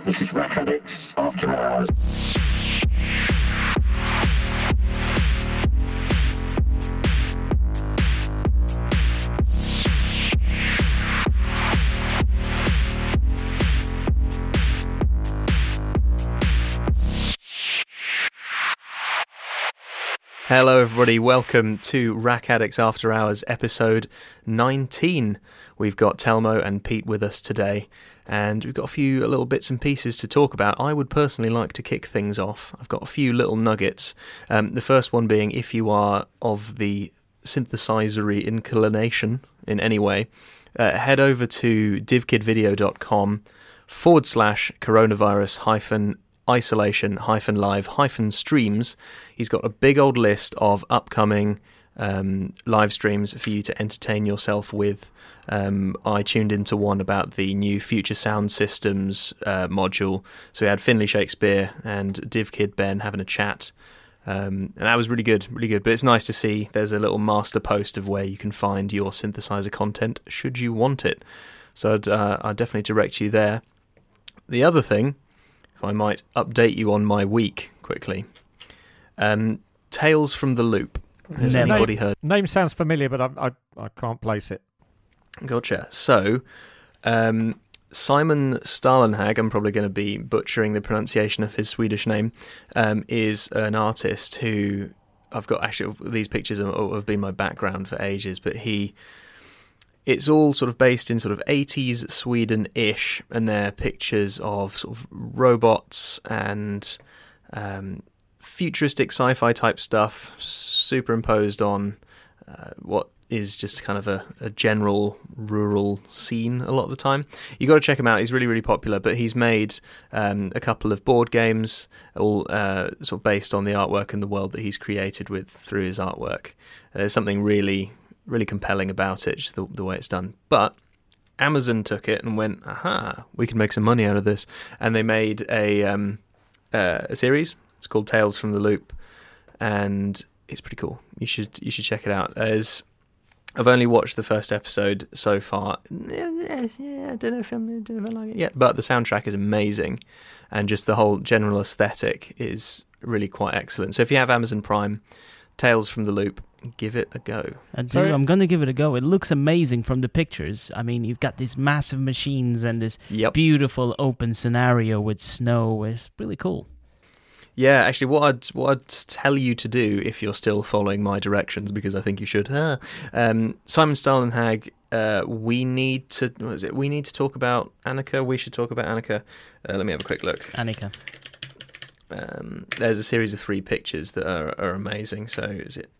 This is Rack Addicts After Hours. Hello everybody, welcome to Rack Addicts After Hours episode 19. We've got Telmo and Pete with us today, and we've got a few little bits and pieces to talk about. I would personally like to kick things off. I've got a few little nuggets. The first one being, if you are of the synthesizery inclination in any way, head over to divkidvideo.com/coronavirus-isolation-live-streams. He's got a big old list of upcoming live streams for you to entertain yourself with. I tuned into one about the new Future Sound Systems module. So we had Finley Shakespeare and DivKid Ben having a chat. And that was really good, really good. But it's nice to see there's a little master post of where you can find your synthesizer content should you want it. So I'd definitely direct you there. The other thing, if I might update you on my week quickly. Tales from the Loop. Has anybody heard? Name sounds familiar, but I can't place it. Gotcha. So, Simon Stalenhag, I'm probably going to be butchering the pronunciation of his Swedish name, is an artist who I've got, actually, these pictures have been my background for ages, but it's all sort of based in sort of 80s Sweden-ish, and they're pictures of sort of robots and futuristic sci-fi type stuff superimposed on what is just kind of a general rural scene a lot of the time. You got to check him out. He's really, really popular, but he's made a couple of board games, all sort of based on the artwork and the world that he's created through his artwork. There's something really, really compelling about it, just the way it's done. But Amazon took it and went, aha, we can make some money out of this, and they made a series. It's called Tales from the Loop, and it's pretty cool. You should check it out. I've only watched the first episode so far. I don't know if I like it yet, but the soundtrack is amazing, and just the whole general aesthetic is really quite excellent. So if you have Amazon Prime, Tales from the Loop, give it a go. I'm going to give it a go. It looks amazing from the pictures. I mean, you've got these massive machines and this beautiful open scenario with snow. It's really cool. Yeah, actually, what I'd tell you to do, if you're still following my directions, because I think you should, Simon Stalenhag, we need to talk about Annika. We should talk about Annika. Let me have a quick look. Annika. There's a series of 3 pictures that are amazing. So is it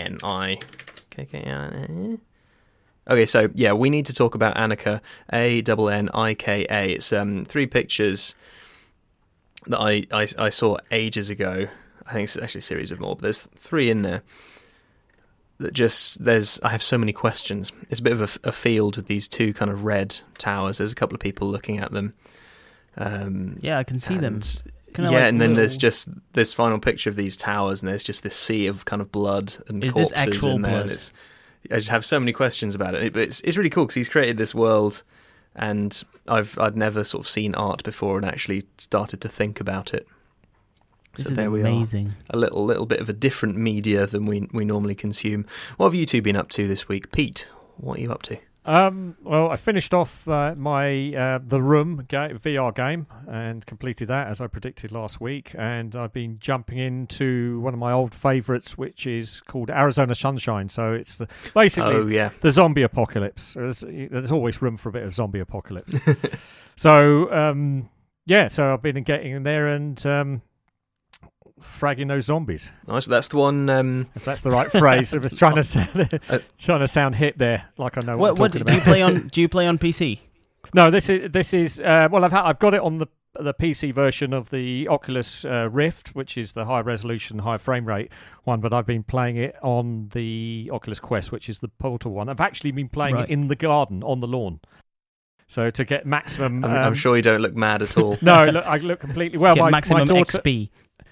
ANIKKA? Okay, so yeah, we need to talk about Annika. ANNIKA. It's 3 pictures that I saw ages ago. I think it's actually a series of more, but there's 3 in there that I have so many questions. It's a bit of a field with these 2 kind of red towers. There's a couple of people looking at them. Yeah, I can see them. And then there's just this final picture of these towers, and there's just this sea of kind of blood and corpses in there. And I just have so many questions about it. But it's really cool because he's created this world, and I'd never sort of seen art before and actually started to think about it. This is there we amazing. Are. A little bit of a different media than we normally consume. What have you two been up to this week? Pete, what are you up to? Well, I finished off my The Room VR game and completed that as I predicted last week, and I've been jumping into one of my old favourites, which is called Arizona Sunshine. So it's basically the zombie apocalypse. There's always room for a bit of zombie apocalypse. So so I've been getting in there and fragging those zombies. Nice. That's the one. If that's the right phrase, I was trying to sound hip there, like I know what I'm talking about. Do you play on PC? No, this is. Well, I've got it on the PC version of the Oculus Rift, which is the high resolution, high frame rate one. But I've been playing it on the Oculus Quest, which is the Portal one. I've actually been playing it in the garden on the lawn. So to get maximum, I'm sure you don't look mad at all. No, I look completely well. Maximum XP.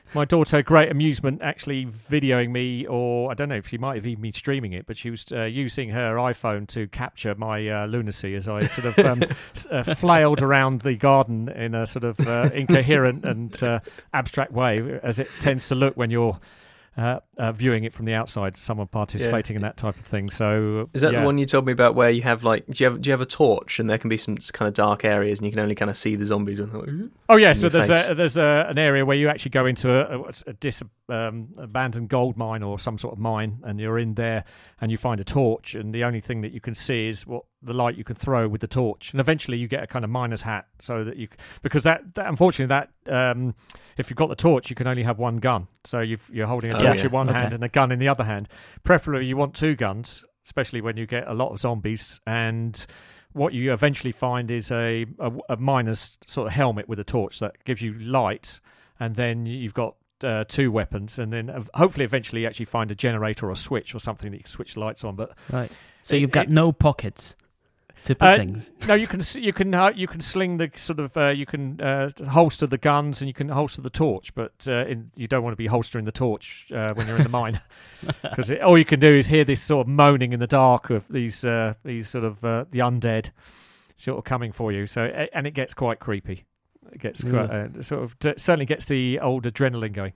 my daughter great amusement actually videoing me, or I don't know if she might have even been streaming it, but she was using her iPhone to capture my lunacy as I sort of flailed around the garden in a sort of incoherent and abstract way, as it tends to look when you're viewing it from the outside, someone participating in that type of thing. So is that the one you told me about where you have like do you have a torch and there can be some kind of dark areas and you can only kind of see the zombies? Oh yeah, so there's an area where you actually go into a abandoned gold mine or some sort of mine, and you're in there and you find a torch, and the only thing that you can see is what the light you can throw with the torch, and eventually you get a kind of miner's hat, so that you, because that unfortunately that if you've got the torch you can only have one gun, so you're holding a torch in one hand and a gun in the other hand. Preferably you want two guns, especially when you get a lot of zombies. And what you eventually find is a miner's sort of helmet with a torch that gives you light, and then you've got two weapons, and then hopefully eventually you actually find a generator or a switch or something that you can switch the lights on. But right, so you've got no pockets to put things. No, you can sling the sort of you can holster the guns, and you can holster the torch, but you don't want to be holstering the torch when you're in the mine, because all you can do is hear this sort of moaning in the dark of these sort of the undead sort of coming for you. So and it gets quite creepy. It gets quite, sort of certainly gets the old adrenaline going.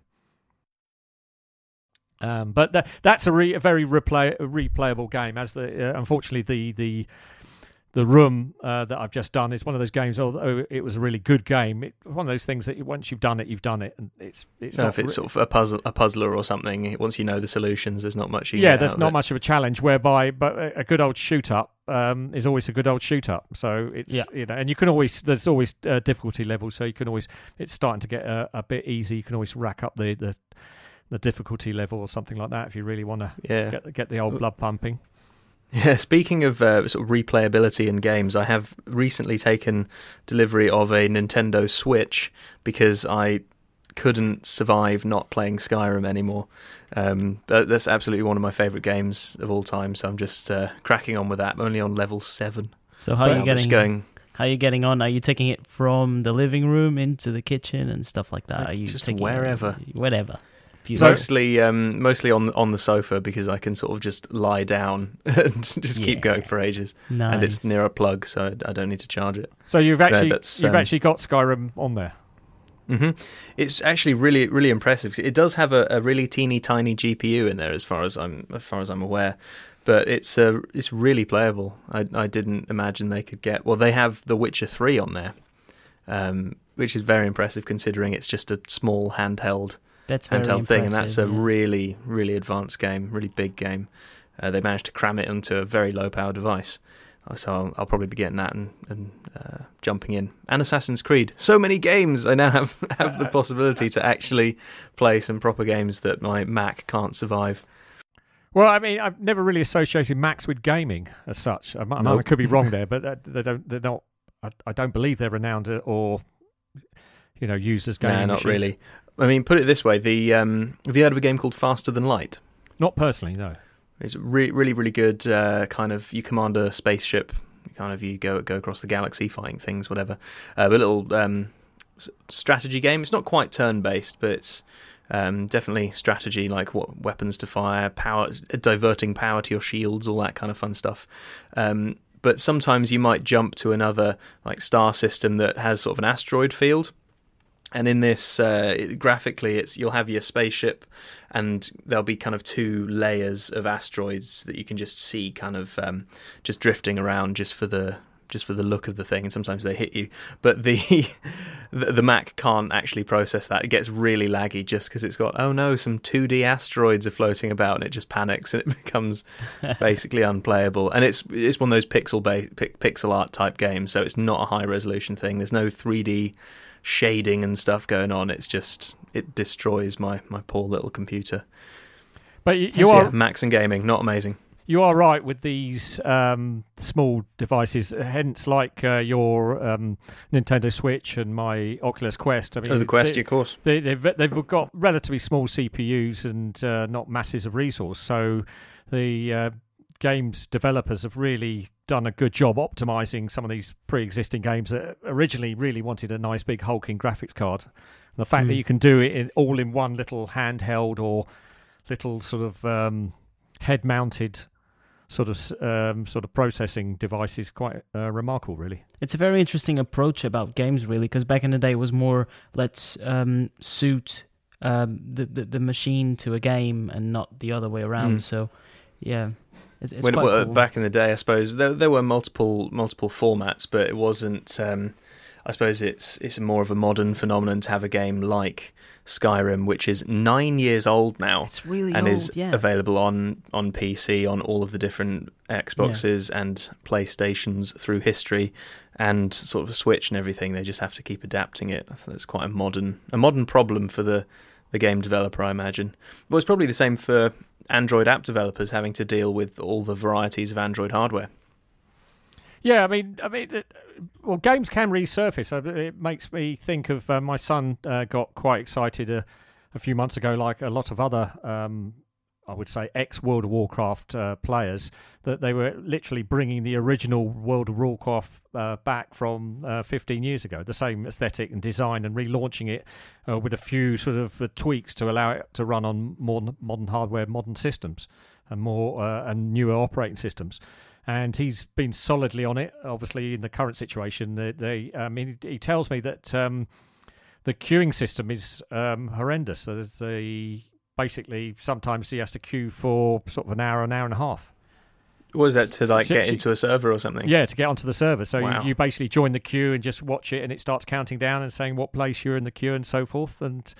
But that's a very replayable game. As unfortunately the room that I've just done is one of those games. Although it was a really good game, one of those things that once you've done it, and it's. So if it's sort of a puzzler or something, once you know the solutions, there's not much. There's not much of a challenge. But a good old shoot up is always a good old shoot up. So it's and you can always there's always difficulty levels. So you can always, it's starting to get a bit easy. You can always rack up the difficulty level or something like that if you really want to get the old blood pumping. Yeah, speaking of sort of replayability in games, I have recently taken delivery of a Nintendo Switch because I couldn't survive not playing Skyrim anymore. That's absolutely one of my favourite games of all time, so I'm just cracking on with that. I'm only on level 7. So how are you getting on? Are you taking it from the living room into the kitchen and stuff like that? Are you just taking wherever? Whatever. Mostly on the sofa, because I can sort of just lie down and just keep going for ages. Nice. And it's near a plug, so I don't need to charge it. So you've actually got Skyrim on there. Mm-hmm. It's actually really, really impressive. It does have a really teeny tiny GPU in there, as far as I'm aware, but it's really playable. I didn't imagine they could get. Well, they have The Witcher 3 on there, which is very impressive considering it's just a small handheld. That's very handheld thing, and that's a yeah. really, really advanced game, really big game. They managed to cram it onto a very low power device, so I'll probably be getting that and jumping in. And Assassin's Creed, so many games. I now have the possibility to actually play some proper games that my Mac can't survive. Well, I mean, I've never really associated Macs with gaming as such. I could be wrong there, but they're not. I don't believe they're renowned or used as gaming machines. Not really. I mean, put it this way: have you heard of a game called Faster Than Light? Not personally, no. It's really, really good. Kind of, you command a spaceship. Kind of, you go across the galaxy fighting things, whatever. A little strategy game. It's not quite turn-based, but it's definitely strategy, like what weapons to fire, diverting power to your shields, all that kind of fun stuff. But sometimes you might jump to another like star system that has sort of an asteroid field. And in this, graphically, you'll have your spaceship, and there'll be kind of 2 layers of asteroids that you can just see, kind of just drifting around, just for the look of the thing. And sometimes they hit you, but the Mac can't actually process that. It gets really laggy just because it's got some 2D asteroids are floating about, and it just panics and it becomes basically unplayable. And it's one of those pixel art type games, so it's not a high resolution thing. There's no 3D shading and stuff going on. It's just, it destroys my poor little computer. But you are Macs and gaming, not amazing. You are right with these small devices, hence like your Nintendo Switch and my Oculus Quest. I mean, the Quest, of course. They've got relatively small CPUs and not masses of resource. So the games developers have really done a good job optimizing some of these pre-existing games that originally really wanted a nice big hulking graphics card. And the fact that you can do it all in one little handheld or little sort of head-mounted sort of processing device is quite remarkable, really. It's a very interesting approach about games, really, because back in the day it was more let's suit the machine to a game and not the other way around. So, yeah, it's quite cool. Back in the day, I suppose there were multiple formats, but it wasn't. I suppose it's more of a modern phenomenon to have a game like Skyrim, which is 9 years old now. It's really and old, is yeah. available on PC, on all of the different Xboxes and PlayStations through history, and sort of a Switch and everything. They just have to keep adapting it. I think it's quite a modern problem for the game developer, I imagine. Well, it's probably the same for Android app developers having to deal with all the varieties of Android hardware. Yeah, I mean, well, games can resurface. It makes me think of my son got quite excited a few months ago, like a lot of other, I would say, ex-World of Warcraft players, that they were literally bringing the original World of Warcraft back from 15 years ago, the same aesthetic and design, and relaunching it with a few sort of tweaks to allow it to run on more modern hardware, modern systems, and more and newer operating systems. And he's been solidly on it. Obviously, in the current situation, he tells me that the queuing system is horrendous. So basically sometimes he has to queue for sort of an hour and a half. What is that, to get into a server or something? Yeah, to get onto the server. So wow. you basically join the queue and just watch it, and it starts counting down and saying what place you're in the queue and so forth. And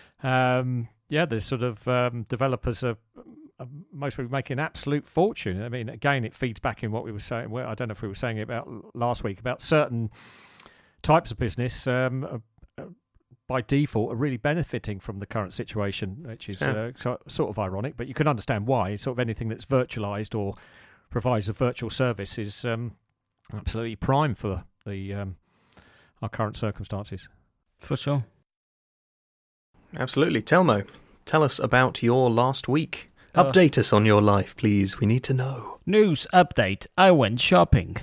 there's sort of developers are most people making an absolute fortune. I mean, again, it feeds back in what we were saying. Well, I don't know if we were saying it about last week about certain types of business by default are really benefiting from the current situation, which is sort of ironic, but you can understand why. Sort of anything that's virtualized or provides a virtual service is absolutely prime for our current circumstances. For sure. Absolutely. Telmo, tell us about your last week. Update us on your life, please. We need to know. News update. I went shopping.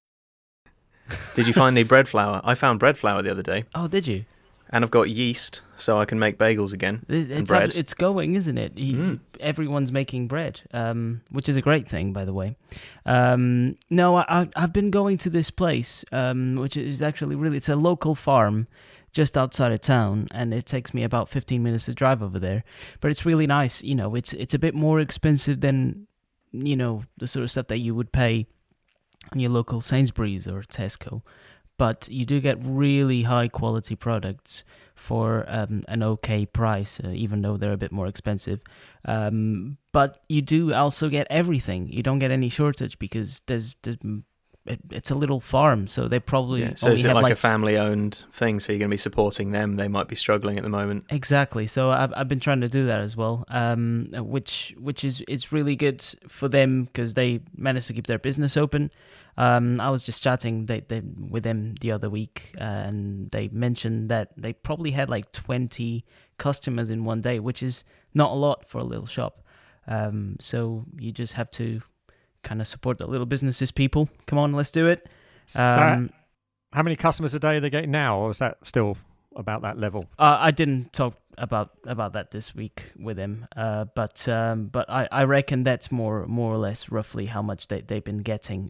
Did you find any bread flour? I found bread flour the other day. Oh, did you? And I've got yeast, so I can make bagels again. And bread. It's going, isn't it? Everyone's making bread, which is a great thing, by the way. No, I've been going to this place, which is actually it's a local farm just outside of town, and it takes me about 15 minutes to drive over there. But it's really nice. You know, it's a bit more expensive than, you know, the sort of stuff that you would pay on your local Sainsbury's or Tesco. But you do get really high quality products for an okay price, even though they're a bit more expensive. But you do also get everything. You don't get any shortage because it's a little farm, so they probably so is it like a family-owned thing? So you're going to be supporting them. They might be struggling at the moment. Exactly. So I've been trying to do that as well, which is it's really good for them because they managed to keep their business open. I was just chatting with them the other week, and they mentioned that they probably had like 20 customers in one day, which is not a lot for a little shop. So you just have to kind of support the little businesses, people. Come on, let's do it. So how many customers a day are they getting now, or is that still about that level? I didn't talk about that this week with him, but I reckon that's more or less roughly how much they've been getting.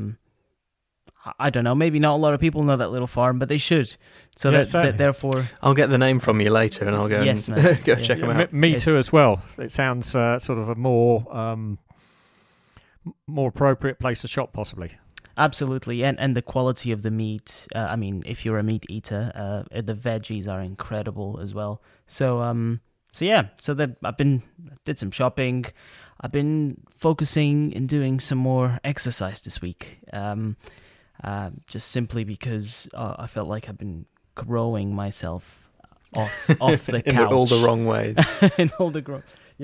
I don't know. Maybe not a lot of people know that little farm, but they should. So therefore, I'll get the name from you later, and I'll go check them out. Me too, as well. It sounds sort of a more appropriate place to shop, possibly. Absolutely, and the quality of the meat. I mean, if you're a meat eater, the veggies are incredible as well. So I did some shopping. I've been focusing in doing some more exercise this week. Just simply because I felt like I've been growing myself off the couch in all the wrong ways. in all the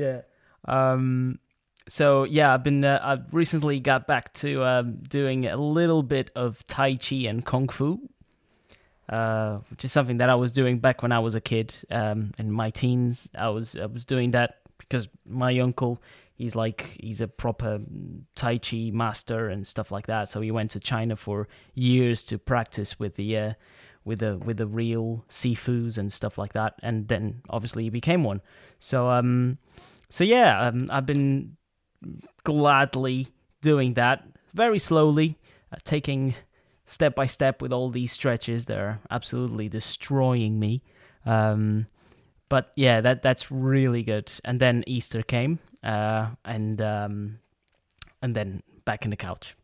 So yeah, I've recently got back to doing a little bit of Tai Chi and Kung Fu, which is something that I was doing back when I was a kid. In my teens, I was doing that because my uncle, he's a proper Tai Chi master and stuff like that. So he went to China for years to practice with the real sifus and stuff like that, and then obviously he became one. So I've been gladly doing that very slowly, taking step by step with all these stretches that are absolutely destroying me. But yeah, that's really good. And then Easter came, and then back in the couch.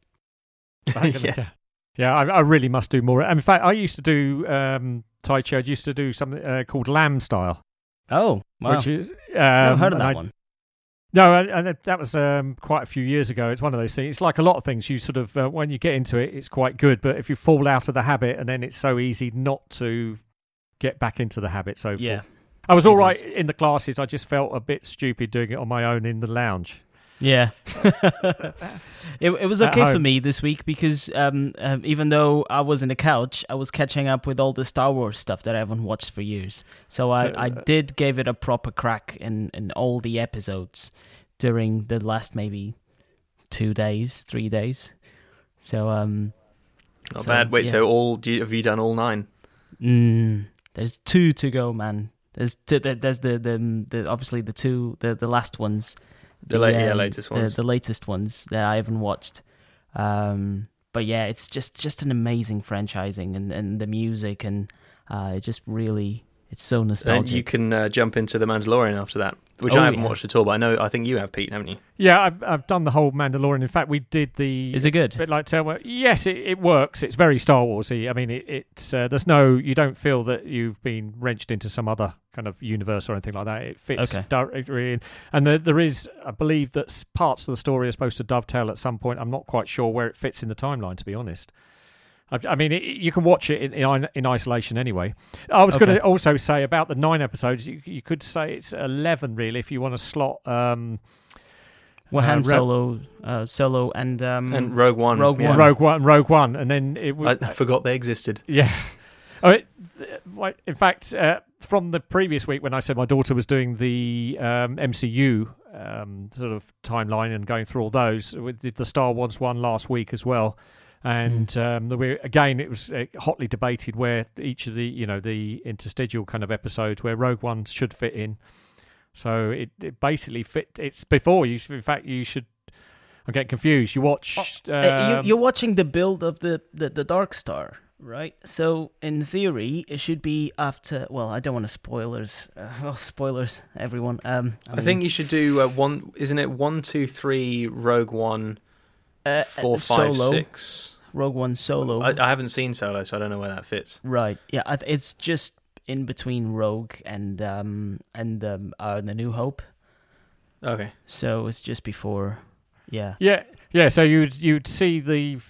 Yeah, I really must do more. In fact, I used to do Tai Chi. I used to do something called Lamb Style. Oh, wow. Which is Never heard of that one. No, and that was quite a few years ago. It's one of those things. It's like a lot of things. You sort of, when you get into it, it's quite good. But if you fall out of the habit, and then it's so easy not to get back into the habit. So yeah, I was all right in the classes. I just felt a bit stupid doing it on my own in the lounge. Yeah. It was okay for me this week because even though I was in the couch, I was catching up with all the Star Wars stuff that I haven't watched for years. So I did give it a proper crack in all the episodes during the last maybe 3 days. So not bad. Wait, yeah. so have you done all 9? There's 2 to go, man. There's the obviously the last ones. Latest ones. The latest ones that I haven't watched. But yeah, it's just an amazing franchising and the music and it just really, it's so nostalgic. Then you can jump into The Mandalorian after that, which I haven't watched at all, but I think you have, Pete, haven't you? Yeah, I've done the whole Mandalorian. In fact, we did the... Is it good? Bit like yes, it works. It's very Star Warsy. I mean, there's you don't feel that you've been wrenched into some other kind of universe or anything like that. It fits directly in. And there is, I believe, that parts of the story are supposed to dovetail at some point. I'm not quite sure where it fits in the timeline, to be honest. I mean, you can watch it in isolation anyway. I was going to also say about the 9 episodes, you could say it's 11 really if you want to slot. Han Solo, and Rogue One. Rogue One, and then I forgot they existed. Yeah. In fact, from the previous week when I said my daughter was doing the MCU sort of timeline and going through all those, we did the Star Wars one last week as well. And it was hotly debated where each of the interstitial kind of episodes where Rogue One should fit in. So it basically fit. It's before you. In fact, you should. I'm getting confused. You watch. You're watching the build of the Dark Star, right? So in theory, it should be after. Well, I don't want to spoilers. Spoilers, everyone. I think you should do one. Isn't it 1, 2, 3 Rogue One? 4, 5, Solo. 6. Rogue One Solo. I haven't seen Solo, so I don't know where that fits. Right. Yeah. It's just in between Rogue and The New Hope. Okay. So it's just before. Yeah. Yeah. So you'd see the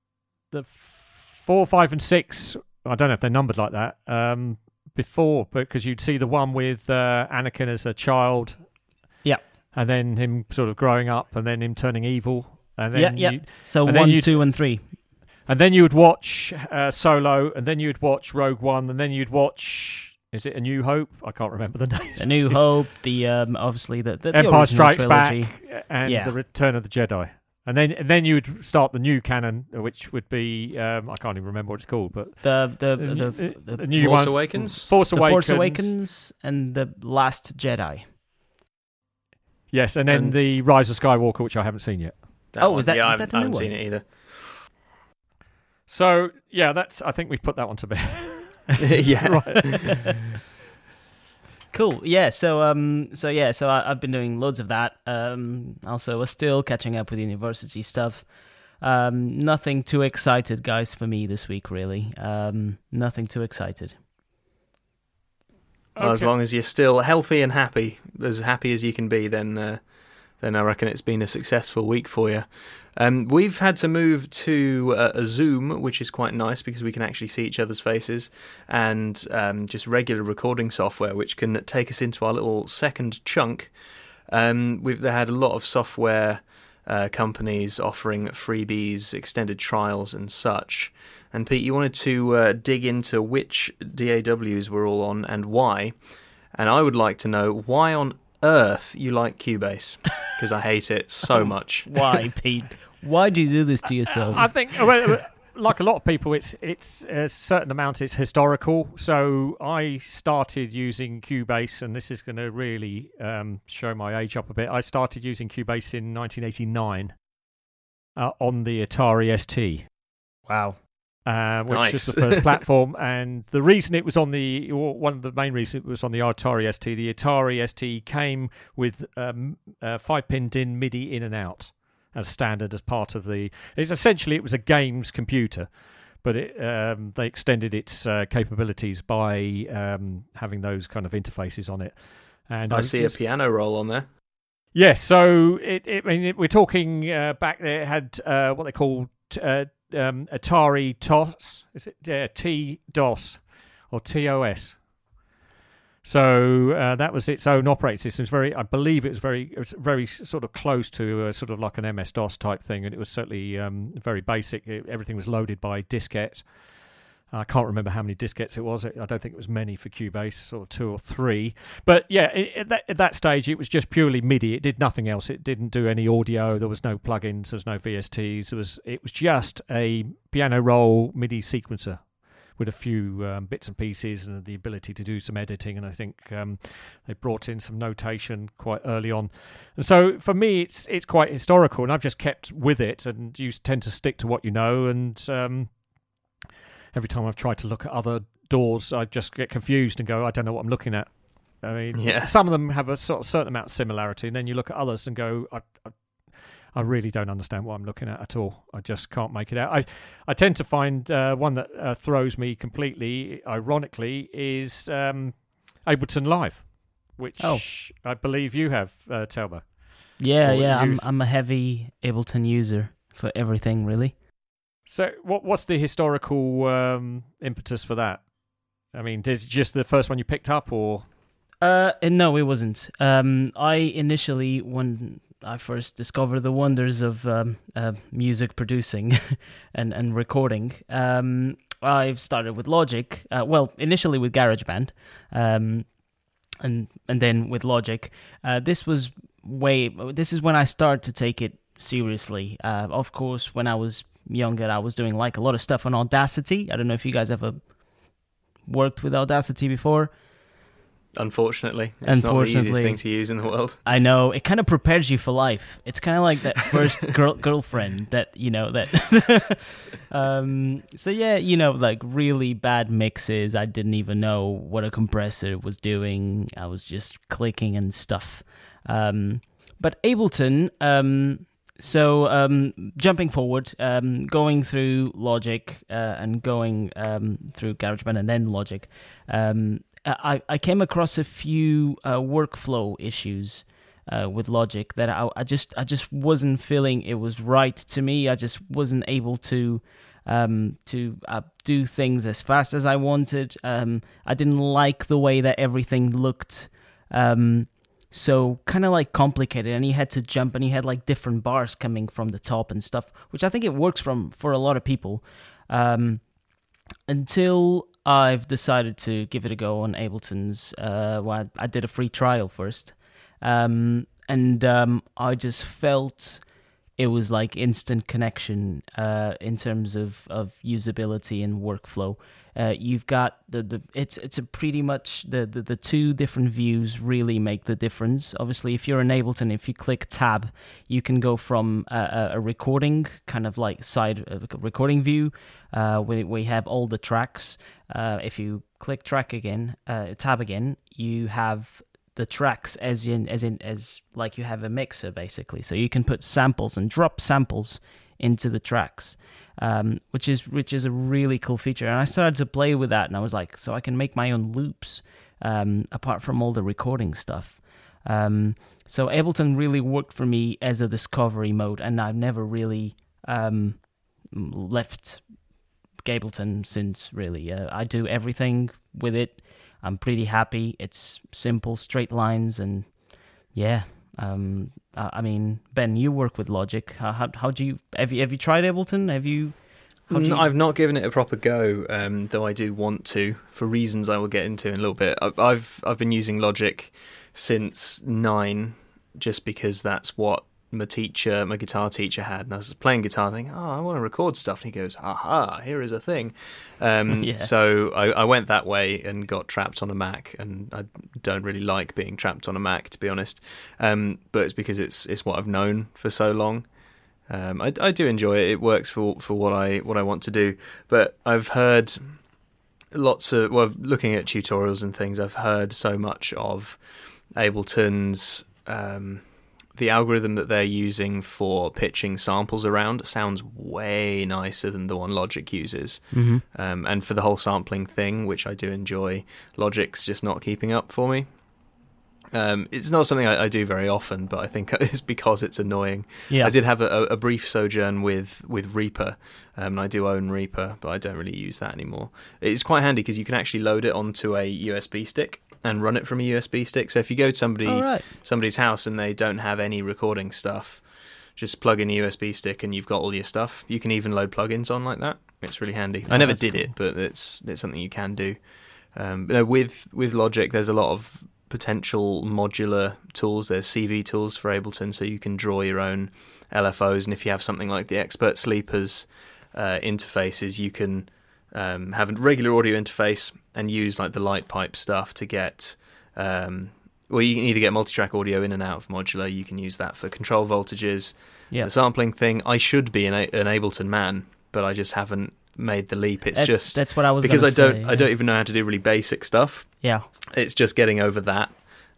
4, 5, and 6. I don't know if they're numbered like that. Before, because you'd see the one with Anakin as a child. Yeah. And then him sort of growing up, and then him turning evil. And then So 1, 2, and 3. And then you would watch Solo, and then you'd watch Rogue One, and then you'd watch... Is it A New Hope? I can't remember the names. A New Hope, the obviously the Empire Strikes trilogy. Back, and The Return of the Jedi. And then you would start the new canon, which would be I can't even remember what it's called, but the new Force Awakens, Force Awakens, and the Last Jedi. Yes, and then the Rise of Skywalker, which I haven't seen yet. Is that I the new haven't one? seen it either. So yeah, I think we've put that one to bed. Yeah. Right. Cool. Yeah. So I've been doing loads of that. Also, we're still catching up with university stuff. Nothing too excited, guys, for me this week. Really, nothing too excited. Well, as long as you're still healthy and happy as you can be, then I reckon it's been a successful week for you. We've had to move to a Zoom, which is quite nice because we can actually see each other's faces, and just regular recording software, which can take us into our little second chunk. We've had a lot of software companies offering freebies, extended trials, and such. And Pete, you wanted to dig into which DAWs we're all on and why. And I would like to know why on earth you like Cubase. because I hate it so much. Why, Pete? Why do you do this to yourself? I think, well, like a lot of people, it's a certain amount is historical. So I started using Cubase, and this is going to really show my age up a bit. I started using Cubase in 1989 on the Atari ST. Wow. Which Nice. was the first platform, and the reason it was on one of the main reasons it was on the Atari ST. The Atari ST came with 5-pin DIN MIDI in and out as standard as part of the. It's essentially it was a games computer, but they extended its capabilities by having those kind of interfaces on it. And I see a piano roll on there. Yes, so we're talking back there. It had what they called Atari TOS. Is it T-DOS or TOS? So that was its own operating system. I believe it was very sort of close to sort of like an MS-DOS type thing, and it was certainly very basic. Everything was loaded by diskette. I can't remember how many diskettes it was. I don't think it was many for Cubase, sort of 2 or 3. But yeah, at that stage, it was just purely MIDI. It did nothing else. It didn't do any audio. There was no plugins. There was no VSTs. It was just a piano roll MIDI sequencer with a few bits and pieces and the ability to do some editing. And I think they brought in some notation quite early on. And so for me, it's quite historical, and I've just kept with it. And you tend to stick to what you know. And every time I've tried to look at other doors, I just get confused and go, I don't know what I'm looking at. I mean, some of them have a sort of certain amount of similarity, and then you look at others and go, I really don't understand what I'm looking at all. I just can't make it out. I tend to find one that throws me completely, ironically, is Ableton Live, which I believe you have, Telba. Yeah. I'm a heavy Ableton user for everything, really. So what's the historical impetus for that? I mean, is it just the first one you picked up, or? No, it wasn't. I initially, when I first discovered the wonders of music producing and recording, I started with Logic. Initially with GarageBand, and then with Logic. This is when I started to take it seriously. Of course, when I was younger, I was doing like a lot of stuff on Audacity. I don't know if you guys ever worked with Audacity before. Unfortunately, it's not the easiest thing to use in the world. I know, it kind of prepares you for life. It's kind of like that first girlfriend that so yeah, like really bad mixes. I didn't even know what a compressor was doing. I was just clicking and stuff. But Ableton, so jumping forward, going through Logic and going through GarageBand and then Logic, I came across a few workflow issues with Logic that I just wasn't feeling it was right to me. I just wasn't able to do things as fast as I wanted. I didn't like the way that everything looked. So kind of like complicated, and he had to jump, and he had like different bars coming from the top and stuff, which I think it works for a lot of people. Until I've decided to give it a go on Ableton's. I did a free trial first, and I just felt it was like instant connection in terms of usability and workflow. You've got it's a pretty much the two different views really make the difference. Obviously, if you're in Ableton, if you click tab, you can go from a recording kind of like recording view where we have all the tracks. If you click tab again, you have the tracks as like you have a mixer basically. So you can put samples and drop samples into the tracks. Which is a really cool feature, and I started to play with that, and I was like, so I can make my own loops apart from all the recording stuff. So Ableton really worked for me as a discovery mode, and I've never really left Ableton since. Really, I do everything with it. I'm pretty happy. It's simple, straight lines, and yeah. I mean, Ben, you work with Logic. How do you have you tried Ableton? I've not given it a proper go, though I do want to, for reasons I will get into in a little bit. I've been using Logic since 9, just because that's what my guitar teacher had, and I was playing guitar thinking, I want to record stuff, and he goes, aha, here is a thing. So I went that way and got trapped on a Mac, and I don't really like being trapped on a Mac, to be honest, but it's because it's what I've known for so long. I do enjoy it. It works for what I want to do, but I've heard looking at tutorials and things, I've heard so much of Ableton's the algorithm that they're using for pitching samples around sounds way nicer than the one Logic uses. And for the whole sampling thing, which I do enjoy, Logic's just not keeping up for me. It's not something I do very often, but I think it's because it's annoying. I did have a brief sojourn with Reaper, and I do own Reaper, but I don't really use that anymore. It's quite handy because you can actually load it onto a USB stick and run it from a USB stick. So if you go to somebody's house and they don't have any recording stuff, just plug in a USB stick and you've got all your stuff. You can even load plugins on like that. It's really handy. I never did it, but it's something you can do. With Logic, there's a lot of potential modular tools. There's CV tools for Ableton, so you can draw your own LFOs, and if you have something like the Expert Sleepers interfaces, you can have a regular audio interface and use like the light pipe stuff to get you can either get multi-track audio in and out of modular. You can use that for control voltages. The sampling thing, I should be an Ableton man, but I just haven't made the leap. That's what I was because I don't even know how to do really basic stuff. It's just getting over that.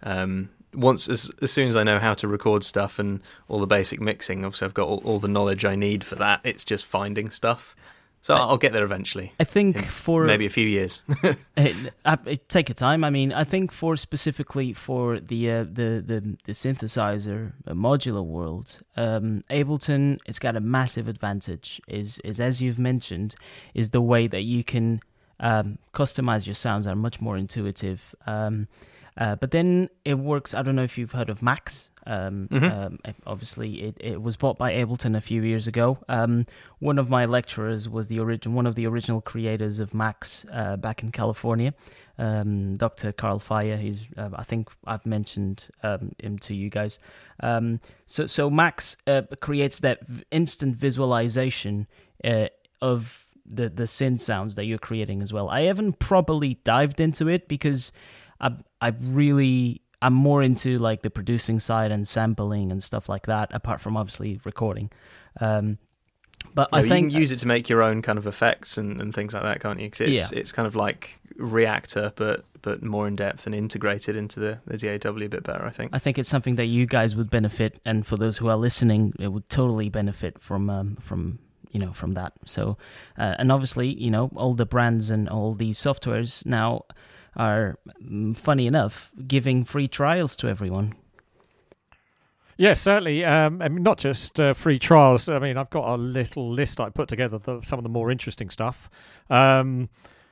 As soon as I know how to record stuff and all the basic mixing, obviously I've got all the knowledge I need for that. It's just finding stuff. So I'll get there eventually. I think for maybe a few years. Take your time. I mean, I think specifically for the synthesizer modular world, Ableton, it's got a massive advantage. Is as you've mentioned, is the way that you can customize your sounds are much more intuitive. But then it works. I don't know if you've heard of Max. Obviously, it was bought by Ableton a few years ago. One of my lecturers was one of the original creators of Max back in California, Dr. Carl Faya. He's I think I've mentioned him to you guys. So Max creates that instant visualization of the synth sounds that you're creating as well. I haven't properly dived into it because I'm more into like the producing side and sampling and stuff like that, apart from obviously recording. But I think you can use it to make your own kind of effects and things like that, can't you? Because it's kind of like Reactor, but more in depth and integrated into the DAW a bit better. I think it's something that you guys would benefit, and for those who are listening, it would totally benefit from that. So, and obviously, all the brands and all these softwares now are, funny enough, giving free trials to everyone. Yes, certainly. I mean, not just free trials. I mean, I've got a little list I put together, some of the more interesting stuff. So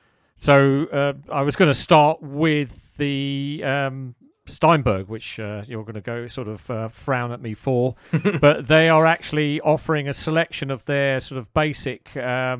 I was going to start with the Steinberg, which you're going to go sort of frown at me for, but they are actually offering a selection of their sort of basic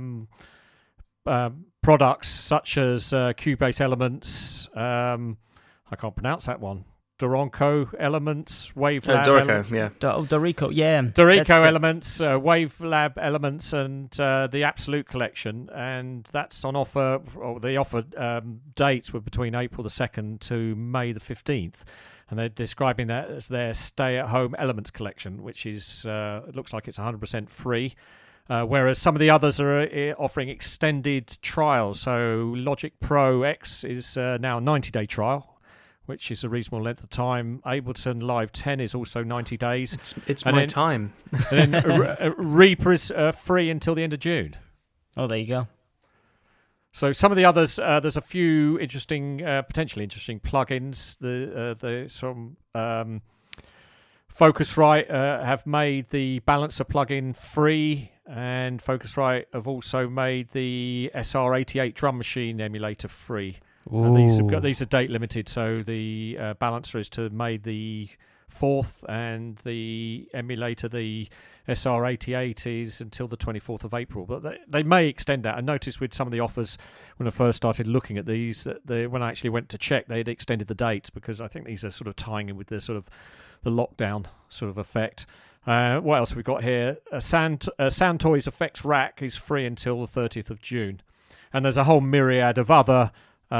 products, such as Cubase Elements. I can't pronounce that one. Dorico Elements, Wavelab Elements. Dorico Elements, Wavelab Elements, and the Absolute Collection, and that's on offer. Or the offer dates were between April the 2nd to May the 15th, and they're describing that as their stay-at-home Elements collection, which is it looks like it's 100% free. Whereas some of the others are offering extended trials. So Logic Pro X is now a 90-day trial, which is a reasonable length of time. Ableton Live 10 is also 90 days. It's my time. And then Reaper is free until the end of June. Oh, there you go. So some of the others, there's a few potentially interesting plugins. Focusrite have made the Balancer plugin free, and Focusrite have also made the SR88 drum machine emulator free. And these are date limited, so the Balancer is to May the 4th, and the emulator, the SR88, is until the 24th of April. But they may extend that. I noticed with some of the offers when I first started looking at these, that when I actually went to check, they'd extended the dates, because I think these are sort of tying in with the sort of lockdown sort of effect. What else have we got here? Sound Toys Effects Rack is free until the 30th of June. And there's a whole myriad of other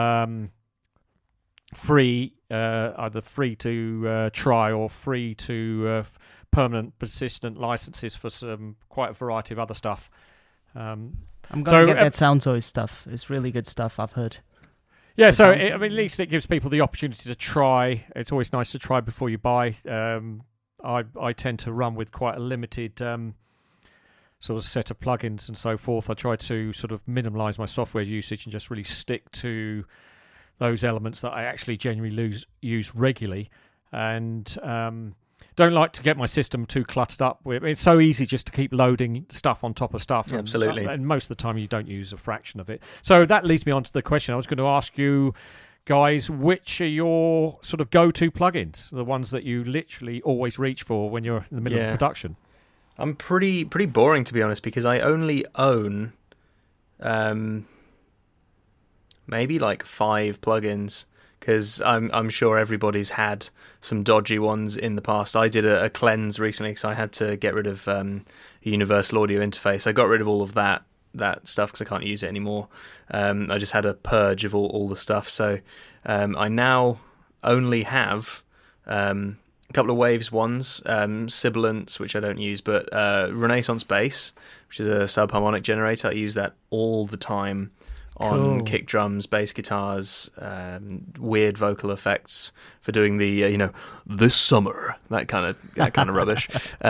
free, either free to try or free to permanent, persistent licenses for quite a variety of other stuff. I'm going to get that Sound Toys stuff. It's really good stuff, I've heard. Yeah, so at least it gives people the opportunity to try. It's always nice to try before you buy. I tend to run with quite a limited sort of set of plugins and so forth. I try to sort of minimise my software usage and just really stick to those elements that I actually genuinely use regularly, and don't like to get my system too cluttered up with. It's so easy just to keep loading stuff on top of stuff. Absolutely. And most of the time you don't use a fraction of it. So that leads me on to the question I was going to ask you guys, which are your sort of go-to plugins, the ones that you literally always reach for when you're in the middle of production? I'm pretty boring, to be honest, because I only own maybe like 5 plugins, because I'm sure everybody's had some dodgy ones in the past. I did a cleanse recently because I had to get rid of a Universal Audio interface. I got rid of all of that stuff because I can't use it anymore. I just had a purge of all the stuff. So I now only have a couple of Waves ones, Sibilants, which I don't use, but Renaissance Bass, which is a subharmonic generator. I use that all the time on kick drums, bass guitars, weird vocal effects for doing the this summer, that kind of rubbish.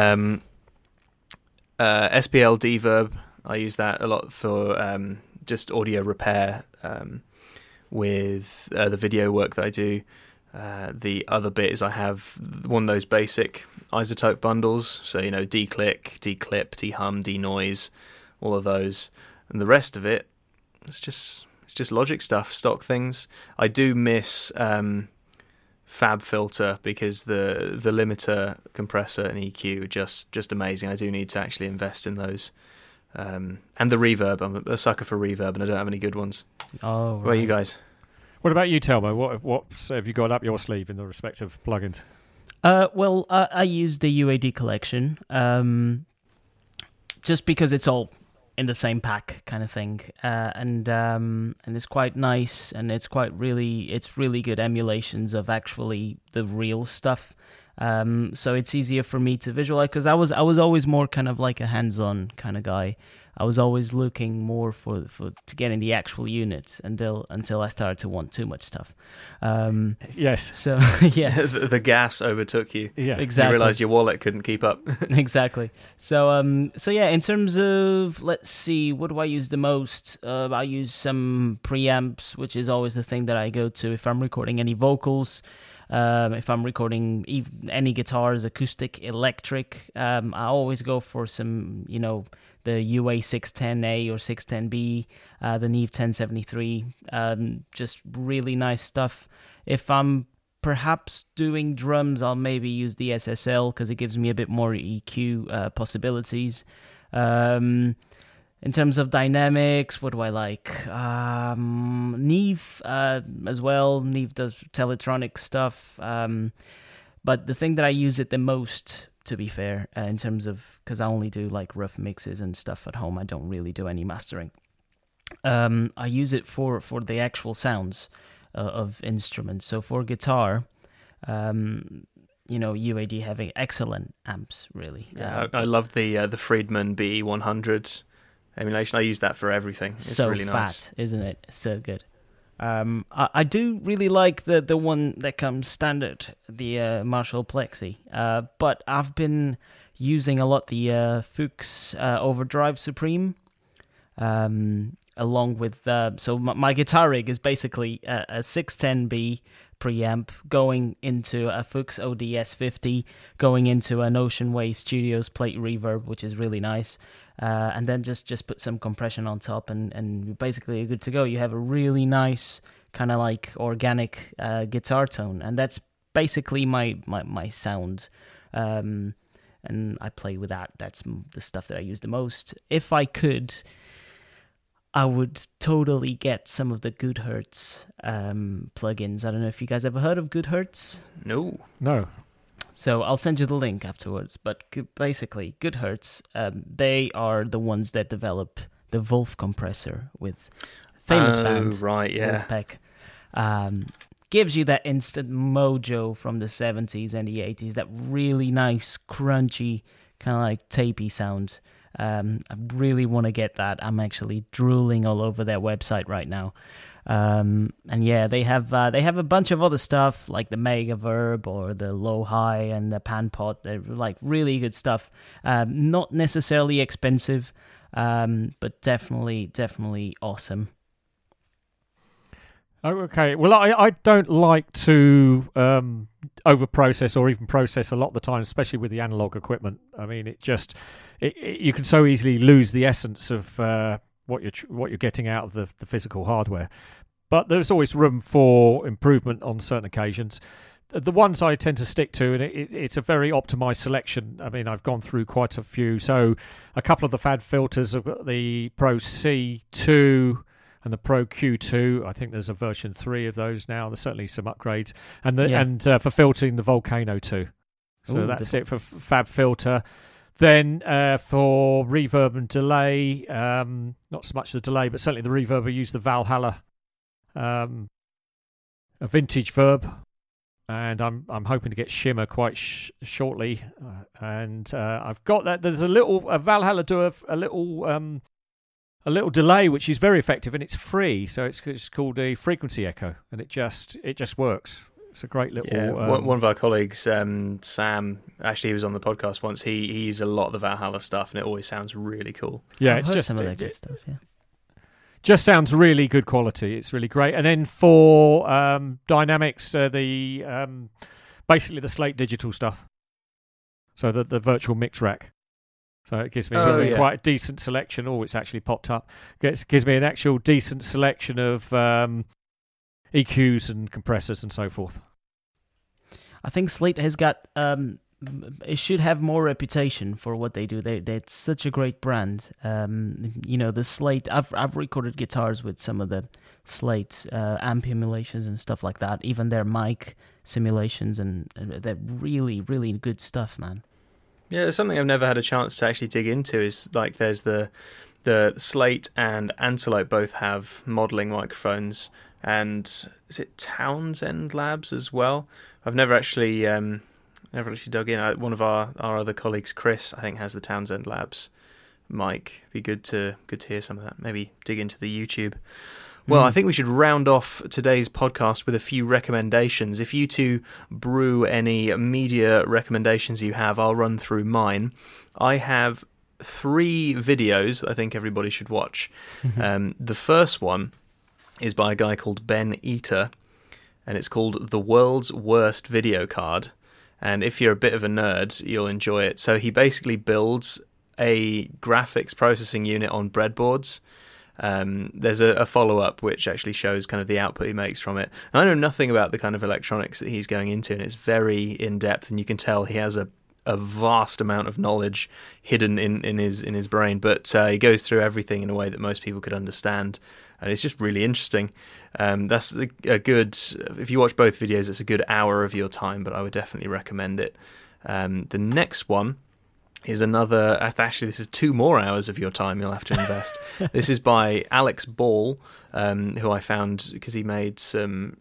SPL Deverb, I use that a lot for just audio repair with the video work that I do. The other bit is I have one of those basic isotope bundles, so D-Click, D-Clip, D-Hum, D-Noise, all of those, and the rest of it, it's just Logic stuff, stock things. I do miss FabFilter because the limiter, compressor, and EQ are just amazing. I do need to actually invest in those. And the reverb, I'm a sucker for reverb, and I don't have any good ones. Oh, what about you guys? What about you, Telmo? What have you got up your sleeve in the respective plugins? Well, I use the UAD collection, just because it's all in the same pack kind of thing, and it's quite nice, and it's really good emulations of actually the real stuff. So it's easier for me to visualize, because I was always more kind of like a hands-on kind of guy. I was always looking more for to get in the actual units until I started to want too much stuff. Yes. So yeah, the gas overtook you. Yeah, exactly. You realised your wallet couldn't keep up. Exactly. So yeah, in terms of, let's see, what do I use the most? I use some preamps, which is always the thing that I go to if I'm recording any vocals. If I'm recording any guitars, acoustic, electric, I always go for some, the UA 610A or 610B, the Neve 1073, just really nice stuff. If I'm perhaps doing drums, I'll maybe use the SSL because it gives me a bit more EQ possibilities. In terms of dynamics, what do I like? Neve as well. Neve does Teletronic stuff. But the thing that I use it the most, to be fair, in terms of, because I only do like rough mixes and stuff at home, I don't really do any mastering. I use it for the actual sounds of instruments. So for guitar, UAD having excellent amps, really. Yeah, I love the Friedman BE100 emulation. I use that for everything. It's so really fat, nice, isn't it? So good. I do really like the one that comes standard, the Marshall Plexi. But I've been using a lot the Fuchs Overdrive Supreme, along with so my guitar rig is basically a 610B preamp going into a Fuchs ODS 50, going into an Ocean Way Studios plate reverb, which is really nice. And then just put some compression on top, and basically you're good to go. You have a really nice kind of like organic guitar tone, and that's basically my sound. And I play with that. That's the stuff that I use the most. If I could, I would totally get some of the Goodhertz plugins. I don't know if you guys ever heard of Goodhertz. No. So I'll send you the link afterwards. But basically, Goodhertz, they are the ones that develop the Wolf compressor with famous band right, yeah. Wolfpack. Gives you that instant mojo from the 70s and the 80s, that really nice, crunchy, kind of like tapey sound. I really want to get that. I'm actually drooling all over their website right now. And yeah, they have a bunch of other stuff like the Megaverb or the Low-Hi and the Panpot. They're like really good stuff. Not necessarily expensive, but definitely awesome. Okay, well, I don't like to over-process or even process a lot of the time, especially with the analog equipment. I mean, you can so easily lose the essence of what you're getting out of the physical hardware. But there's always room for improvement on certain occasions. The ones I tend to stick to, and it's a very optimized selection. I mean, I've gone through quite a few. So a couple of the FAD filters, I've got the Pro C2 and the Pro Q2. I think there's a version 3 of those now. There's certainly some upgrades. And for filtering, the Volcano 2. So that's it for Fab Filter. Then for reverb and delay, not so much the delay, but certainly the reverb, I use the Valhalla, a vintage Verb. And I'm hoping to get Shimmer quite shortly. And I've got that. There's a Valhalla do a little delay, which is very effective, and it's free. So it's called a frequency echo, and it just works. It's a great little. Yeah, one of our colleagues, Sam, actually, he was on the podcast once. He used a lot of the Valhalla stuff, and it always sounds really cool. Yeah, I've heard some of that good stuff. Yeah, just sounds really good quality. It's really great. And then for dynamics, basically the Slate Digital stuff. So the virtual mix rack. So it gives me quite a decent selection. Oh, it's actually popped up. Gives me an actual decent selection of EQs and compressors and so forth. I think Slate has got. It should have more reputation for what they do. They're such a great brand. The Slate. I've recorded guitars with some of the Slate amp emulations and stuff like that. Even their mic simulations, and they're really, really good stuff, man. Yeah, there's something I've never had a chance to actually dig into is like there's the Slate and Antelope both have modeling microphones, and is it Townsend Labs as well? I've never actually dug in. One of our other colleagues, Chris, I think has the Townsend Labs mic. Be good to hear some of that. Maybe dig into the YouTube. Well, I think we should round off today's podcast with a few recommendations. If you two brew any media recommendations you have, I'll run through mine. I have 3 videos I think everybody should watch. The first one is by a guy called Ben Eater, and it's called The World's Worst Video Card. And if you're a bit of a nerd, you'll enjoy it. So he basically builds a graphics processing unit on breadboards. There's a follow-up which actually shows kind of the output he makes from it. And I know nothing about the kind of electronics that he's going into, and it's very in-depth, and you can tell he has a vast amount of knowledge hidden in his brain, but he goes through everything in a way that most people could understand, and it's just really interesting. That's a good, if you watch both videos, it's a good hour of your time, but I would definitely recommend it. The next one is another, actually this is 2 more hours of your time you'll have to invest. This is by Alex Ball, who I found because he made some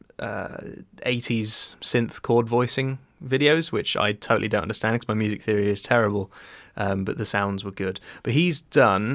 80s synth chord voicing videos, which I totally don't understand because my music theory is terrible, but the sounds were good. But he's done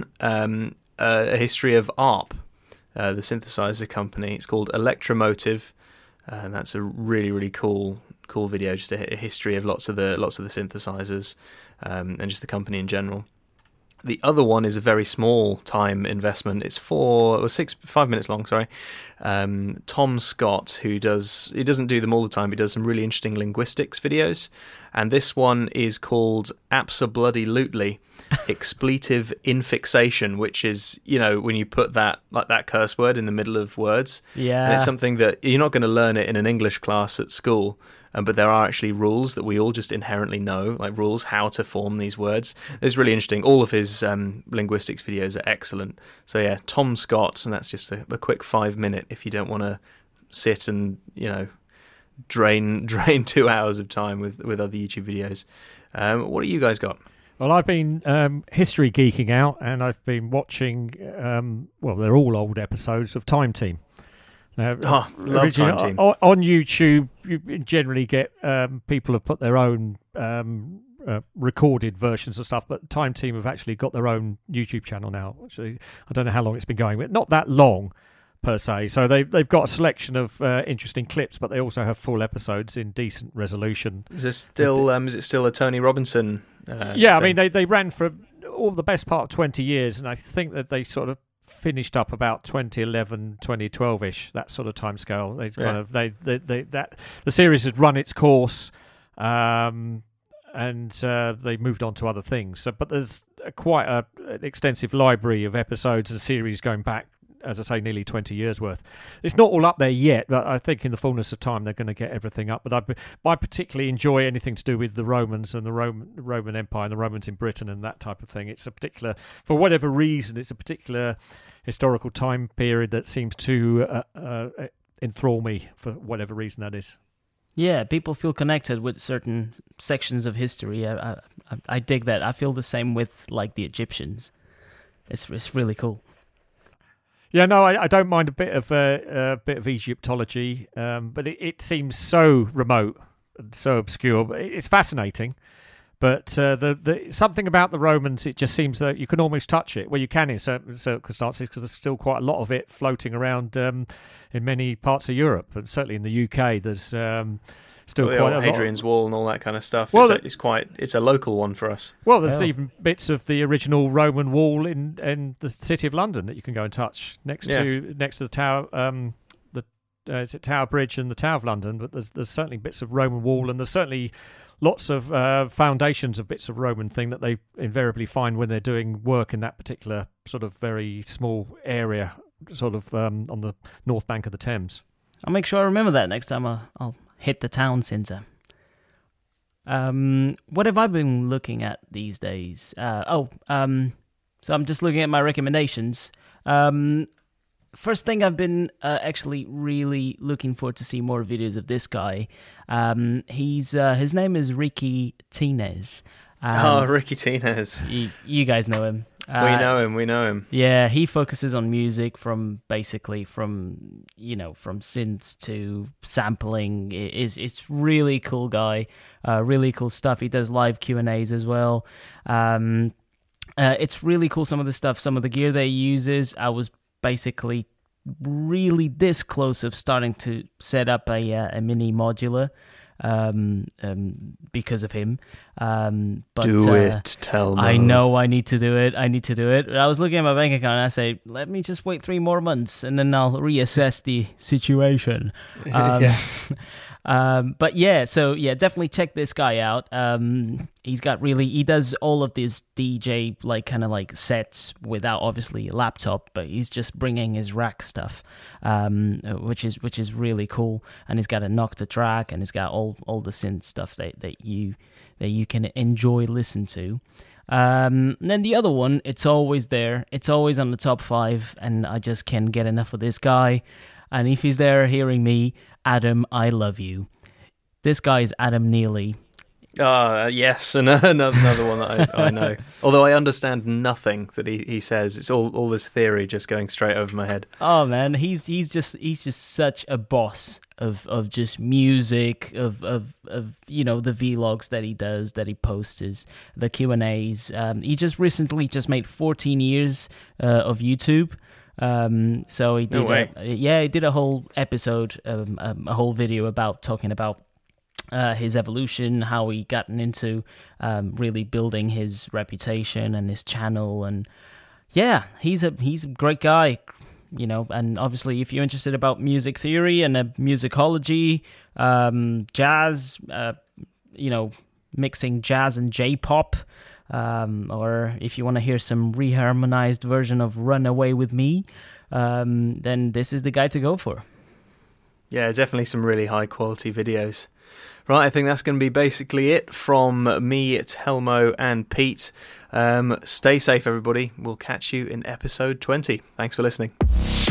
a history of ARP, the synthesizer company. It's called Electromotive, and that's a really, really cool video, just a history of lots of the synthesizers, and just the company in general. The other one is a very small time investment. It's 5 minutes long. Sorry, Tom Scott, he doesn't do them all the time. He does some really interesting linguistics videos, and this one is called Abso-bloody-lutely expletive infixation, which is when you put that curse word in the middle of words. Yeah, and it's something that you're not going to learn it in an English class at school. But there are actually rules that we all just inherently know, like rules how to form these words. It's really interesting. All of his linguistics videos are excellent. So yeah, Tom Scott, and that's just a quick 5 minute if you don't want to sit and drain 2 hours of time with other YouTube videos. What do you guys got? Well, I've been history geeking out, and I've been watching, they're all old episodes of Time Team. Now, love Time Team. On YouTube, you generally get people have put their own recorded versions of stuff, but Time Team have actually got their own YouTube channel now. Actually, I don't know how long it's been going, but not that long per se. So they've got a selection of interesting clips, but they also have full episodes in decent resolution. Is it still a Tony Robinson? Yeah, thing? I mean they ran for all the best part of 20 years, and I think that they sort of finished up about 2011, 2012ish, that sort of time scale. They kind of the series has run its course, and they moved on to other things. So, but there's quite an extensive library of episodes and series going back, as I say, nearly 20 years worth. It's not all up there yet, but I think in the fullness of time they're going to get everything up. But I particularly enjoy anything to do with the Romans and the Roman Empire and the Romans in Britain and that type of thing. It's a particular, for whatever reason, it's a particular historical time period that seems to enthrall me for whatever reason that is. Yeah, people feel connected with certain sections of history. I dig that. I feel the same with like the Egyptians. It's really cool. Yeah, no, I don't mind a bit of Egyptology, but it seems so remote and so obscure. But it's fascinating. But the something about the Romans, it just seems that you can almost touch it. Well, you can in certain circumstances, because there's still quite a lot of it floating around in many parts of Europe, and certainly in the UK. There's still quite a lot. Hadrian's Wall and all that kind of stuff. Well, it's a local one for us. Well, there's even bits of the original Roman wall in the city of London that you can go and touch next to the Tower. It's at Tower Bridge and the Tower of London, but there's certainly bits of Roman wall, and there's certainly lots of foundations of bits of Roman thing that they invariably find when they're doing work in that particular sort of very small area, sort of on the north bank of the Thames. I'll make sure I remember that next time I'll hit the town centre. What have I been looking at these days? So I'm just looking at my recommendations. First thing, I've been actually really looking forward to see more videos of this guy. His name is Ricky Tinez. Ricky Tinez. You guys know him. We know him. Yeah, he focuses on music from synths to sampling. It's really cool guy, really cool stuff. He does live Q&As as well. It's really cool, some of the gear that he uses. I was basically really this close of starting to set up a mini modular because of him. But do it, Telmo. I know I need to do it. I was looking at my bank account and I say, let me just wait 3 more months and then I'll reassess the situation. But yeah, so yeah, definitely check this guy out. He does all of these DJ kind of sets without obviously a laptop, but he's just bringing his rack stuff, which is really cool. And he's got a Nocta track, and he's got all the synth stuff that you can enjoy listen to. And then the other one, it's always there. It's always on the top 5, and I just can't get enough of this guy. And if he's there hearing me, Adam, I love you. This guy is Adam Neely. Yes, another one that I know. Although I understand nothing that he says. It's all this theory just going straight over my head. Oh man, he's just such a boss of just music, of the vlogs that he does, that he posts, the Q&As. He just recently made 14 years of YouTube. So he did he did a whole episode, a whole video talking about his evolution, how he gotten into really building his reputation and his channel, and yeah, he's a great guy, and obviously if you're interested about music theory and musicology, jazz, mixing jazz and J-pop, or if you want to hear some reharmonized version of Run Away With Me, then this is the guy to go for. Yeah, definitely some really high quality videos. Right, I think that's going to be basically it from me, Telmo, and Pete. Stay safe, everybody. We'll catch you in episode 20. Thanks for listening.